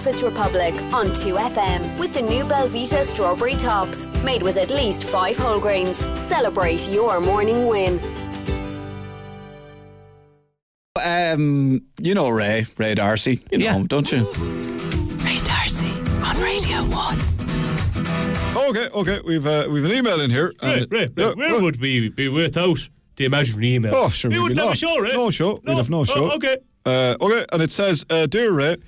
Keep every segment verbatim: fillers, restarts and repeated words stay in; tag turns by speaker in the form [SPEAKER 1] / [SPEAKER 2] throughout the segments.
[SPEAKER 1] Breakfast Republic on two F M with the new Belvita Strawberry Tops, made with at least five whole grains. Celebrate your morning win.
[SPEAKER 2] Um, you know Ray, Ray Darcy, you know,
[SPEAKER 3] Yeah.
[SPEAKER 2] don't you?
[SPEAKER 4] Ray Darcy on Radio one.
[SPEAKER 2] Okay, okay, we've uh, we've an email in here.
[SPEAKER 3] Ray,
[SPEAKER 2] and-
[SPEAKER 3] Ray, Ray,
[SPEAKER 2] yeah,
[SPEAKER 3] where
[SPEAKER 2] well,
[SPEAKER 3] would we be without the imaginary email?
[SPEAKER 2] Oh, sure,
[SPEAKER 3] we
[SPEAKER 2] we'd
[SPEAKER 3] wouldn't
[SPEAKER 2] be
[SPEAKER 3] have a
[SPEAKER 2] lost.
[SPEAKER 3] show, Ray.
[SPEAKER 2] No show. We'd have no show.
[SPEAKER 3] Oh, okay.
[SPEAKER 2] Uh, okay, and it says, uh, Dear Ray,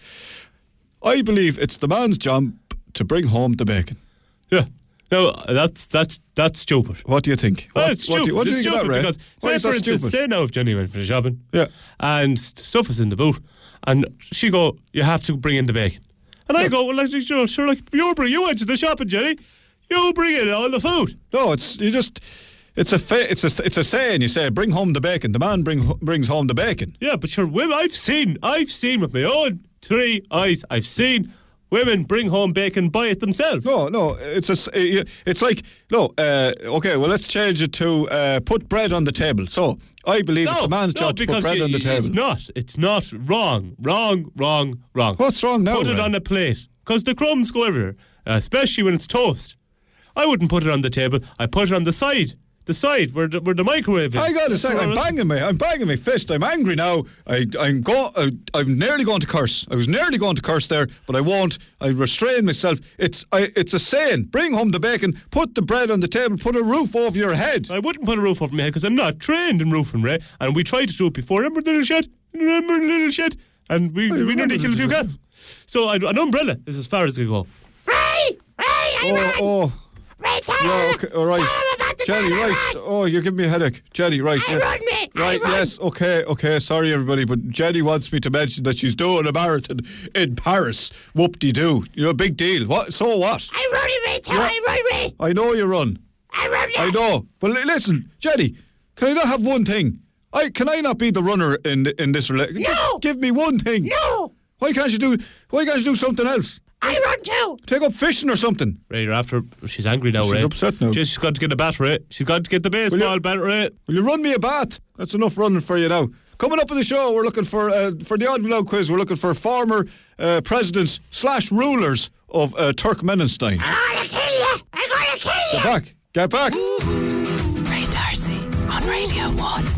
[SPEAKER 2] I believe it's the man's job to bring home the bacon.
[SPEAKER 3] Yeah. No, that's that's that's stupid.
[SPEAKER 2] What do you think?
[SPEAKER 3] Well,
[SPEAKER 2] What,
[SPEAKER 3] it's
[SPEAKER 2] what do
[SPEAKER 3] stupid.
[SPEAKER 2] you, what do you
[SPEAKER 3] it's
[SPEAKER 2] think of
[SPEAKER 3] stupid
[SPEAKER 2] that, Ray?
[SPEAKER 3] because,
[SPEAKER 2] Why
[SPEAKER 3] say
[SPEAKER 2] is
[SPEAKER 3] for
[SPEAKER 2] that
[SPEAKER 3] instance,
[SPEAKER 2] stupid?
[SPEAKER 3] say now if Jenny went for the shopping,
[SPEAKER 2] Yeah.
[SPEAKER 3] and the stuff is in the boot, and she go, you have to bring in the bacon, and I
[SPEAKER 2] Yeah.
[SPEAKER 3] go, well, like, you know, sure, like you bring, you went to the shopping, Jenny, you bring in all the food.
[SPEAKER 2] No, it's you just it's a fa- it's a it's a saying. You say bring home the bacon. The man bring brings home the bacon.
[SPEAKER 3] Yeah, but sure, women, I've seen, I've seen with my own three eyes, I've seen women bring home bacon by it themselves.
[SPEAKER 2] No, no, it's a s- it's like no. Uh, okay, well let's change it to uh, put bread on the table. So I believe it's the man's
[SPEAKER 3] no,
[SPEAKER 2] job to put
[SPEAKER 3] because
[SPEAKER 2] bread
[SPEAKER 3] y-
[SPEAKER 2] on the table.
[SPEAKER 3] It's not. It's not wrong. Wrong, wrong, wrong.
[SPEAKER 2] What's wrong now,
[SPEAKER 3] Put it
[SPEAKER 2] Ray?
[SPEAKER 3] on a plate. Because the crumbs go everywhere, uh, especially when it's toast. I wouldn't put it on the table. I put it on the side. The side where the, where the microwave is.
[SPEAKER 2] I got a
[SPEAKER 3] That's
[SPEAKER 2] second.
[SPEAKER 3] where
[SPEAKER 2] I'm
[SPEAKER 3] it is.
[SPEAKER 2] banging me. I'm banging my fist. I'm angry now. I, I'm go. I, I'm nearly going to curse. I was nearly going to curse there, but I won't. I restrain myself. It's. I, it's a saying. Bring home the bacon. Put the bread on the table. Put a roof over your head.
[SPEAKER 3] I wouldn't put a roof over my head because I'm not trained in roofing, Ray. And we tried to do it before. Remember the little shed? Remember the little shed? And we, we
[SPEAKER 2] remember
[SPEAKER 3] nearly killed a
[SPEAKER 2] the
[SPEAKER 3] few
[SPEAKER 2] little
[SPEAKER 3] cats. So I, an umbrella is as far as I go.
[SPEAKER 4] Ray! Ray, I'm
[SPEAKER 2] Oh,
[SPEAKER 4] on!
[SPEAKER 2] oh.
[SPEAKER 4] Ray, tell
[SPEAKER 2] Yeah.
[SPEAKER 4] her!
[SPEAKER 2] Okay. All right.
[SPEAKER 4] Tell her about the
[SPEAKER 2] Jenny,
[SPEAKER 4] time I
[SPEAKER 2] right.
[SPEAKER 4] run.
[SPEAKER 2] Oh, you're giving me a headache. Jenny, right.
[SPEAKER 4] I
[SPEAKER 2] yes.
[SPEAKER 4] run, mate. I
[SPEAKER 2] Right,
[SPEAKER 4] run.
[SPEAKER 2] yes, okay, okay, sorry everybody, but Jenny wants me to mention that she's doing a marathon in Paris. Whoop-de-doo. You know, big deal. What? So what?
[SPEAKER 4] I run it, Ray. Tell her
[SPEAKER 2] Yeah.
[SPEAKER 4] I run, Ray.
[SPEAKER 2] I know you run.
[SPEAKER 4] I run,
[SPEAKER 2] I know. But li- listen, Jenny, can I not have one thing? I Can I not be the runner in in this relationship?
[SPEAKER 4] No.
[SPEAKER 2] Give me one thing.
[SPEAKER 4] No!
[SPEAKER 2] Why can't you do, why can't you do something else?
[SPEAKER 4] I run too!
[SPEAKER 2] Take up fishing or something.
[SPEAKER 3] Ray, you're after. She's angry now,
[SPEAKER 2] She's
[SPEAKER 3] Ray.
[SPEAKER 2] upset now.
[SPEAKER 3] She's got to get a bat, Ray. She's got to get the
[SPEAKER 2] Will
[SPEAKER 3] baseball
[SPEAKER 2] you-
[SPEAKER 3] bat, Ray.
[SPEAKER 2] Will you run me a bat? That's enough running for you now. Coming up in the show, we're looking for, uh, for the Odd Below quiz, we're looking for former uh, presidents slash rulers of uh, Turkmenistan.
[SPEAKER 4] I'm gonna kill you! I'm gonna kill you!
[SPEAKER 2] Get back. Get back.
[SPEAKER 4] Ray Darcy on Radio one.